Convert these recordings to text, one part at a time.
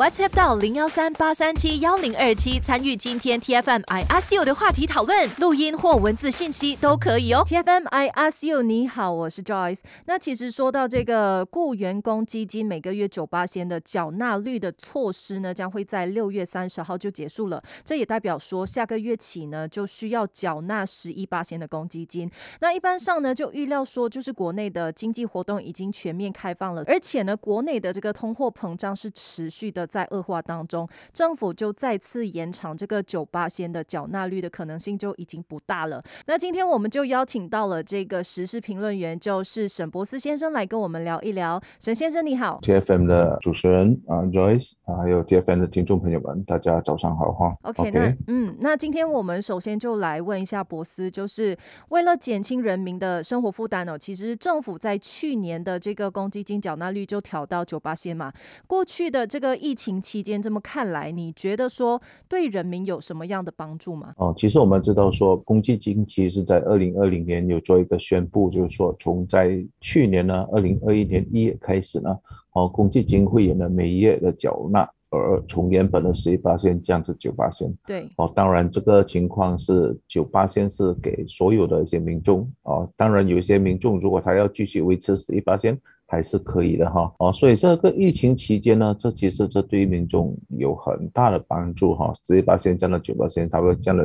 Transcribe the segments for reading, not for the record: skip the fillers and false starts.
WhatsApp 到013-837-1027参与今天 TFM I Ask You 的话题讨论，录音或文字信息都可以哦。TFM I Ask You， 你好，我是 Joyce。那其实说到这个雇员工基金每个月9%的缴纳率的措施呢，将会在6月30号就结束了。这也代表说下个月起呢，就需要缴纳11%的公积金。那一般上呢，就预料说，就是国内的经济活动已经全面开放了，而且呢，国内的这个通货膨胀是持续的在恶化当中，政府就再次延长这个9%的缴纳率的可能性就已经不大了。那今天我们就邀请到了这个时事评论员，就是沈博斯先生来跟我们聊一聊。沈先生你好。 TFM 的主持人Joyce 还有 TFM 的听众朋友们，大家早上好哈。 OK， 那今天我们首先就来问一下博斯，就是为了减轻人民的生活负担哦，其实政府在去年的这个公积金缴纳率就调到9%嘛。过去的这个疫情期间，这么看来，你觉得说对人民有什么样的帮助吗？ 其实我们知道说，公积金其实在2020年有做一个宣布，就是说从在去年呢2021年1月开始呢，公积金会员的每月的缴纳从原本的11%降至9%。 对， 当然这个情况是9%是给所有的一些民众当然有一些民众如果他要继续维持11%还是可以的哈。所以这个疫情期间呢，其实这对于民众有很大的帮助哈。11%降到9%，它会降了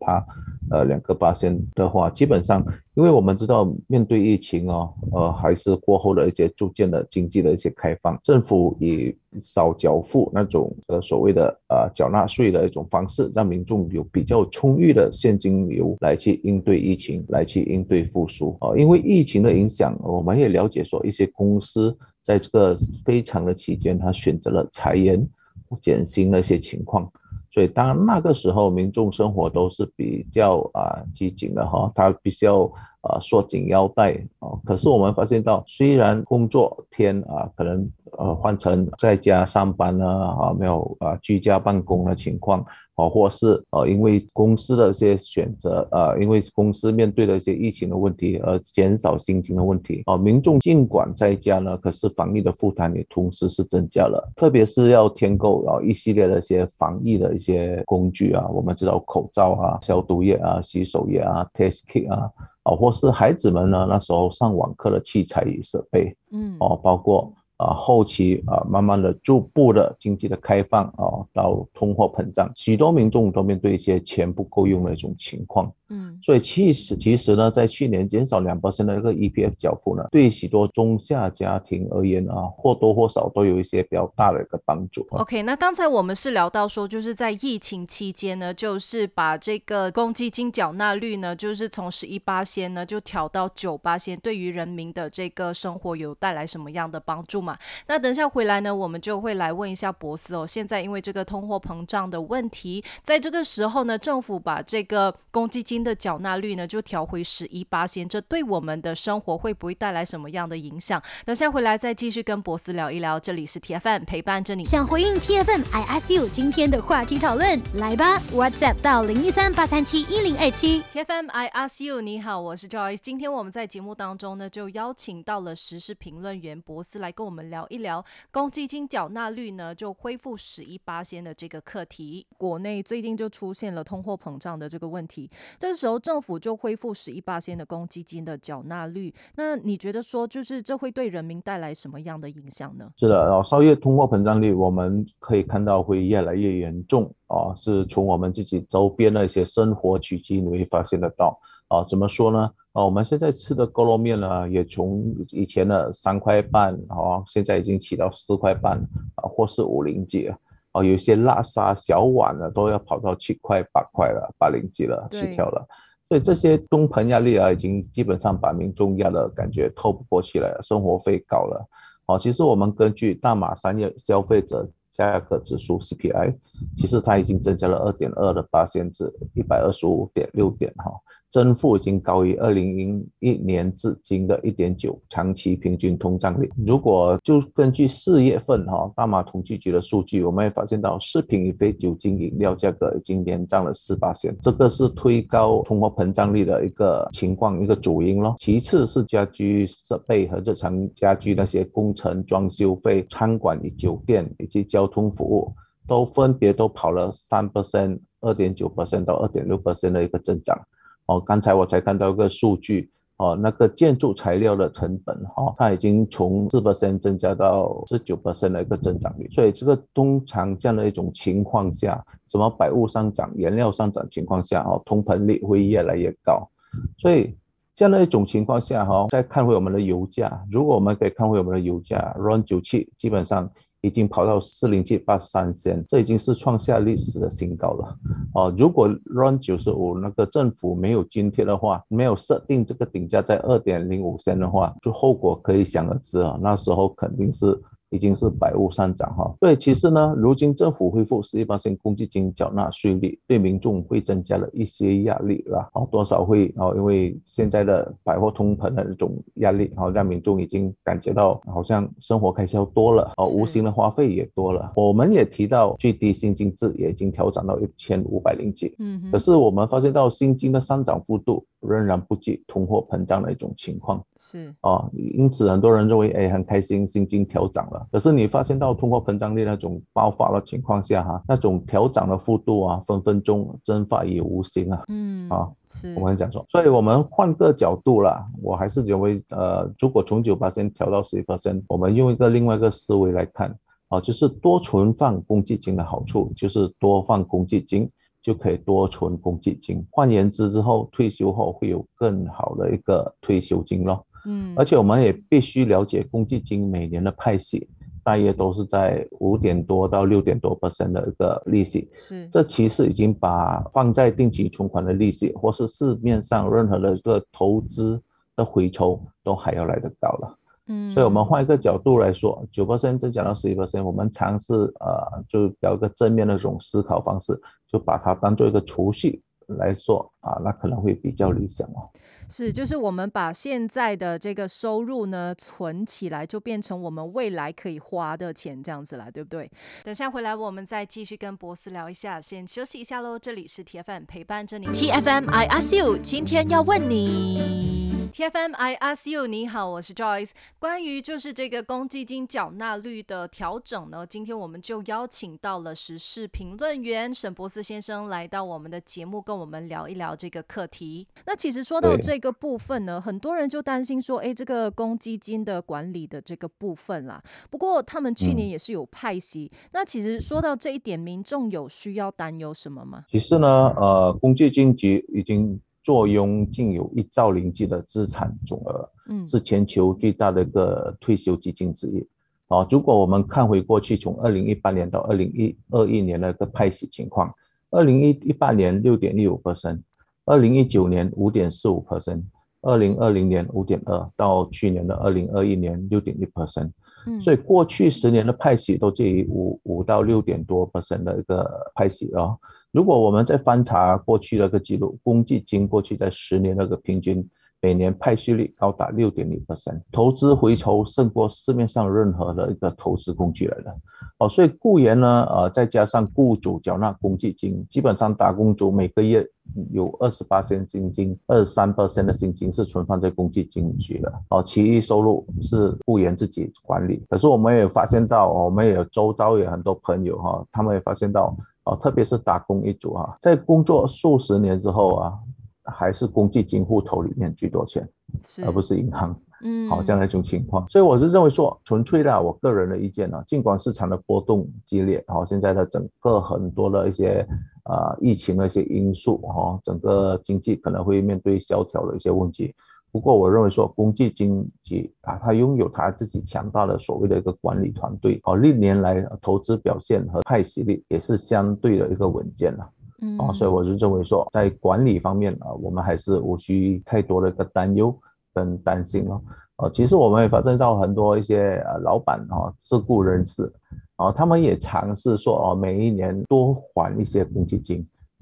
2%的话，基本上因为我们知道面对疫情还是过后的一些逐渐的经济的一些开放，政府以少缴付那种所谓的缴纳税的一种方式，让民众有比较充裕的现金流来去应对疫情，来去应对复苏。因为疫情的影响，我们也了解说一些公司在这个非常的期间，他选择了裁员减薪的一些情况。所以当然那个时候民众生活都是比较激进的哈，他比较缩紧腰带可是我们发现到，虽然工作天可能换成在家上班没有居家办公的情况或是因为公司的一些选择因为公司面对的一些疫情的问题而减少薪金的问题民众尽管在家呢，可是防疫的负担也同时是增加了，特别是要添购一系列的一些防疫的一些工具我们知道口罩消毒液洗手液test kit 或是孩子们呢那时候上网课的器材与设备包括后期慢慢的逐步的经济的开放到通货膨胀，许多民众都面对一些钱不够用的一种情况。所以其实呢，在去年减少2%的一个 EPF 缴付呢，对许多中下家庭而言或多或少都有一些比较大的一个帮助。 OK， 那刚才我们是聊到说，就是在疫情期间呢，就是把这个公积金缴纳率呢，就是从11%呢就调到9%，对于人民的这个生活有带来什么样的帮助嘛？那等一下回来呢，我们就会来问一下博斯现在因为这个通货膨胀的问题，在这个时候呢，政府把这个公积金的缴纳率呢就调回11%，这对我们的生活会不会带来什么样的影响？等下回来再继续跟博斯聊一聊。这里是 TFM 陪伴着你。 想回应 TFM I Ask You 今天的话题讨论，来吧 WhatsApp 到013-837-1027 TFM I Ask You， 你好，我是 Joyce。 今天我们在节目当中呢，就邀请到了时事评论员博斯来跟我们聊一聊公积金缴纳率呢就恢复11%的这个课题。国内最近就出现了通货膨胀的这个问题，这个时候政府就恢复11%的公积金的缴纳率，那你觉得说就是这会对人民带来什么样的影响呢？ 是的稍越通货膨胀率我们可以看到会越来越严重是从我们自己周边的一些生活起居你会发现得到怎么说呢我们现在吃的锅肉面呢，也从以前的3块半现在已经起到4块半或是50几了有一些辣沙小碗呢都要跑到7块8块了80几了起跳了。所以这些通膨压力已经基本上把民众压的感觉透不过气来了，生活费高了其实我们根据大马3月消费者价格指数 CPI， 其实它已经增加了2.2%至125.6点增幅已经高于2001年至今的 1.9 长期平均通胀率。如果就根据4月份大马统计局的数据，我们会发现到食品与非酒精饮料价格已经连涨了 4%， 这个是推高通货膨胀率的一个情况，一个主因咯。其次是家居设备和日常家居那些工程装修费、餐馆与酒店以及交通服务都分别都跑了 3%、2.9% 到 2.6% 的一个增长。刚才我才看到一个数据，那个建筑材料的成本，它已经从 4% 增加到 19% 的一个增长率。所以这个通常这样的一种情况下，什么百物上涨、原料上涨情况下，通膨率会越来越高。所以这样的一种情况下，再看回我们的油价，如果我们可以看回我们的油价 RON 97基本上已经跑到40783仙，这已经是创下历史的新高了。如果 RON 95那个政府没有津贴的话，没有设定这个顶价在 2.05 仙的话，就后果可以想而知那时候肯定是已经是百物上涨所以其实呢，如今政府恢复 11% 公积金缴纳税率，对民众会增加了一些压力啦多少会因为现在的百货通膨的这种压力让民众已经感觉到好像生活开销多了无形的花费也多了。我们也提到最低薪金制也已经调整到1507，可是我们发现到薪金的上涨幅度仍然不及通货膨胀的一种情况， 是因此很多人认为很开心薪金调涨了，可是你发现到通货膨胀率那种爆发的情况下那种调涨的幅度分分钟蒸发也无形是我们讲说，所以我们换个角度啦，我还是认为如果从 9% 调到 11%， 我们用另外一个思维来看就是多存放公积金的好处就是多放公积金就可以多存公积金，换言之之后退休后会有更好的一个退休金咯。而且我们也必须了解公积金每年的派息大约都是在5%多到6%多的一个利息， 是这其实已经把放在定期存款的利息或是市面上任何的一个投资的回酬都还要来得高了。所以我们换一个角度来说 9% 增加到 11%， 我们尝试就有一个正面的这种思考方式，就把它当做一个储蓄来说那可能会比较理想是，就是我们把现在的这个收入呢存起来，就变成我们未来可以花的钱，这样子啦，对不对？等下回来我们再继续跟博士聊一下，先休息一下咯。这里是 TFM 陪伴着你 ，TFM I Ask You， 今天要问你。TFM I Ask You， 你好，我是 Joyce。关于就是这个公积金缴纳率的调整呢，今天我们就邀请到了时事评论员沈博士先生来到我们的节目，跟我们聊一聊这个课题。那其实说到这个部分呢，很多人就担心说，这个公积金的管理的这个部分啦，不过他们去年也是有派息。那其实说到这一点，民众有需要担忧什么吗？ 其实呢，公积金局已经坐拥近有1兆零计的资产总额，是全球最大的一个退休基金之一。如果我们看回过去，从2018年到2021年的一个派息情况，2018年 6.15%， 2019年 5.45%， 2020年 5.2%， 到去年的2021年 6.1%。所以过去10年的派息都介于5到6.多%的一个派息如果我们再翻查过去的一个记录，公积金过去在10年那个平均每年派息率高达 6.0%， 投资回酬胜过市面上任何的一个投资工具来的所以雇员呢再加上雇主缴纳公积金，基本上打工族每个月有 28% 薪金 23% 的薪金是存放在公积金局的其余收入是雇员自己管理。可是我们也发现到我们也有周遭有很多朋友他们也发现到特别是打工一族在工作数十年之后还是公积金户头里面居多钱，而不是银行这样的一种情况。所以我是认为说，纯粹的我个人的意见尽管市场的波动激烈现在的整个很多的一些疫情的一些因素整个经济可能会面对萧条的一些问题。不过我认为说公积金局它拥有它自己强大的所谓的一个管理团队历年来投资表现和派息率也是相对的一个稳健所以我是认为说在管理方面我们还是无需太多的一个担忧跟担心其实我们也发现到很多一些老板自雇人士他们也尝试说每一年多还一些公积金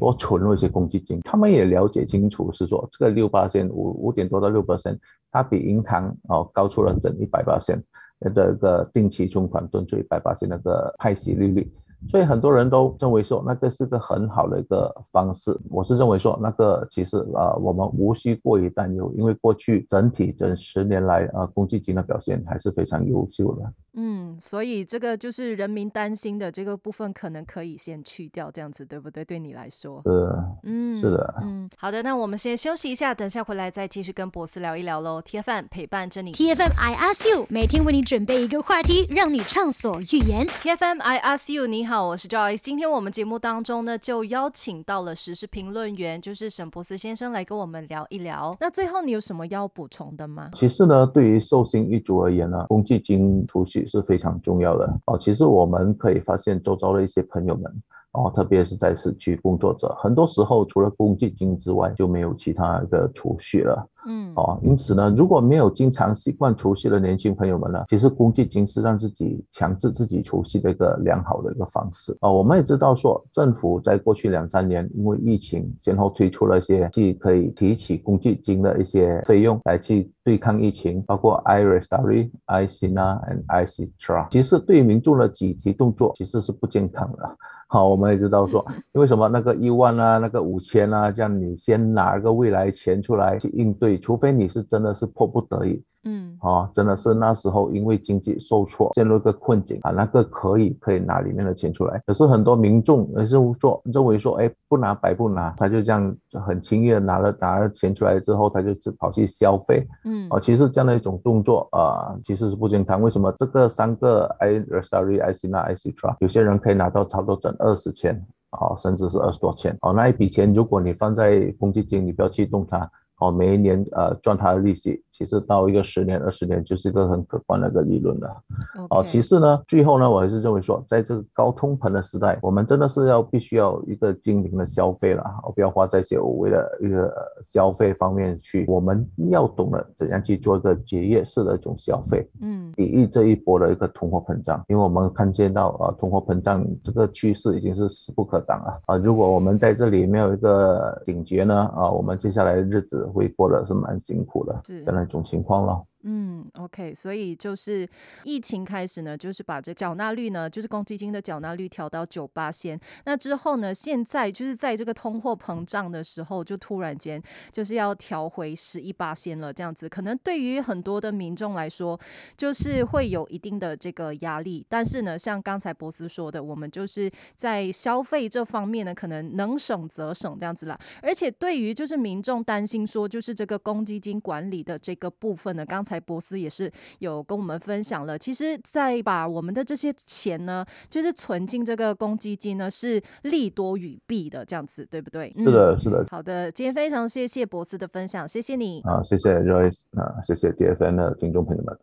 多存入一些公积金，他们也了解清楚是说这个6%、5点多到6%，它比银行高出了整100%的一个定期存款顿出100%那个派息利率。所以很多人都认为说那个是个很好的一个方式，我是认为说那个其实我们无需过于担忧，因为过去整10年来公积金的表现还是非常优秀的。 所以这个就是人民担心的这个部分可能可以先去掉，这样子对不对？对你来说是的。 好的，那我们先休息一下，等下回来再继续跟博士聊一聊咯。 TFM 陪伴着你， TFM I Ask You 每天为你准备一个话题，让你畅所欲言。 TFM I Ask You， 你好，我是 Joyce。 今天我们节目当中呢，就邀请到了时事评论员，就是沈博士先生来跟我们聊一聊。那最后你有什么要补充的吗？ 其实呢，对于受薪一族而言呢，公积金储蓄是非常重要的其实我们可以发现周遭的一些朋友们特别是在市区工作者，很多时候除了公积金之外就没有其他的储蓄了。因此呢，如果没有经常习惯储蓄的年轻朋友们呢，其实公积金是让自己强制自己储蓄的一个良好的一个方式我们也知道说，政府在过去2-3年因为疫情先后推出了一些既可以提起公积金的一些费用来去对抗疫情，包括 iRestari、iSINA and iCitra。其实对于民众的集体动作其实是不健康的。我们也知道说，因为什么那个1万那个5000这样你先拿个未来钱出来去应对，除非你是真的是迫不得已真的是那时候因为经济受挫陷入一个困境那个可以拿里面的钱出来。可是很多民众也是认为说不拿白不拿，他就这样很轻易的拿了钱出来之后，他就跑去消费其实这样的一种动作其实是不健康。为什么这个3个 iRestari、iSINA、iCitra 有些人可以拿到差不多整20千甚至是20多千那一笔钱如果你放在公积金，你不要去动它每一年赚它的利息，其实到一个10年20年就是一个很可观的一个利润了其次呢，最后呢，我还是认为说，在这个高通膨的时代，我们真的是必须要一个精明的消费了不要花在一些无谓的一个消费方面去，我们要懂得怎样去做一个节约式的一种消费抵御这一波的一个通货膨胀。因为我们看见到通货膨胀这个趋势已经是势不可挡了如果我们在这里没有一个警觉呢我们接下来的日子会过得是蛮辛苦的的那种情况了。 OK， 所以就是疫情开始呢，就是把这缴纳率呢，就是公积金的缴纳率调到9%。那之后呢，现在就是在这个通货膨胀的时候，就突然间就是要调回11%了，这样子，可能对于很多的民众来说，就是会有一定的这个压力。但是呢，像刚才博士说的，我们就是在消费这方面呢，可能能省则省这样子啦。而且对于就是民众担心说，就是这个公积金管理的这个部分呢，刚才博士也是有跟我们分享了，其实在把我们的这些钱呢，就是存进这个公积金呢，是利多于弊的，这样子对不对？ 是的是的。 好的，今天非常谢谢博士的分享，谢谢你谢谢 Joyce 谢谢 TFN 的听众朋友们。